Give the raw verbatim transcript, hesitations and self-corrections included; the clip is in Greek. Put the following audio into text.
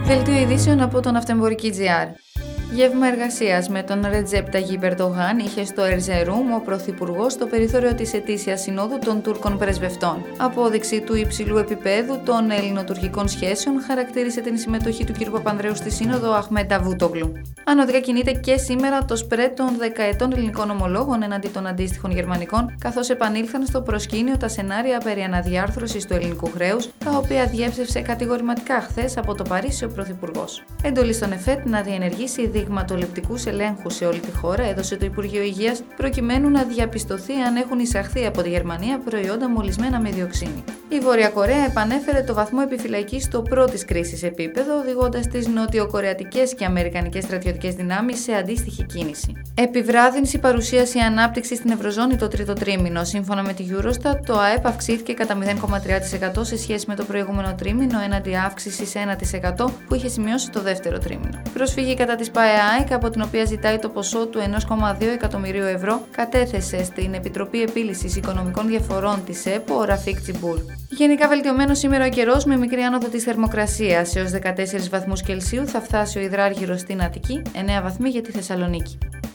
Δελτίο ειδήσεων από τον Ναυτεμπορική τζι αρ. Γεύμα εργασίας με τον Ρετζέπ Ταγίπ Ερντογάν είχε στο Ερζερούμ ο Πρωθυπουργός στο περιθώριο της ετήσιας συνόδου των Τούρκων πρεσβευτών. Απόδειξη του υψηλού επίπεδου των ελληνοτουρκικών σχέσεων χαρακτήρισε την συμμετοχή του κ. Παπανδρέου στη σύνοδο ο Αχμέτ Νταβούτογλου. Ανωδικά κινείται και σήμερα το σπρέτ των δεκαετών ελληνικών ομολόγων εναντί των αντίστοιχων γερμανικών, καθώς επανήλθαν στο προσκήνιο τα σενάρια περί αναδιάρθρωσης του ελληνικού χρέους, τα οποία διέψευσε κατηγορηματικά χθες από το Παρίσι ο Πρωθυπουργός. Εντολή στον ΕΦΕΤ να διενεργήσει δειγματοληπτικούς ελέγχους σε όλη τη χώρα έδωσε το Υπουργείο Υγείας, προκειμένου να διαπιστωθεί αν έχουν εισαχθεί από τη Γερμανία προϊόντα μολυσμένα με διοξίνη. Η Βόρεια Κορέα επανέφερε το βαθμό επιφυλακής στο πρώτης κρίσης επίπεδο, οδηγώντας τις νοτιοκορεατικές και αμερικανικές στρατιωτικές δυνάμεις σε αντίστοιχη κίνηση. Επιβράδυνση παρουσίασε η ανάπτυξη στην Ευρωζώνη το τρίτο τρίμηνο. Σύμφωνα με τη Eurostat, το ΑΕΠ αυξήθηκε κατά μηδέν κόμμα τρία τοις εκατό σε σχέση με το προηγούμενο τρίμηνο, έναντι αύξησης ένα τοις εκατό που είχε σημειώσει το δεύτερο τρίμηνο. Προσφύγη κατά της ΠΑΕΑΕΚ, από την οποία ζητάει το ποσό του ένα κόμμα δύο εκατομμυρίου ευρώ, κατέθεσε στην Επιτροπή Επίλυσης Οικονομικών Διαφορών της ΕΠΟ ο Ραφίκ Τσιμπούρ. Γενικά βελτιωμένο σήμερα ο καιρός με μικρή άνοδο της θερμοκρασίας. Έως δεκατέσσερις βαθμούς Κελσίου θα φτάσει ο υδράργυρος στην Αττική, εννέα βαθμοί για τη Θεσσαλονίκη.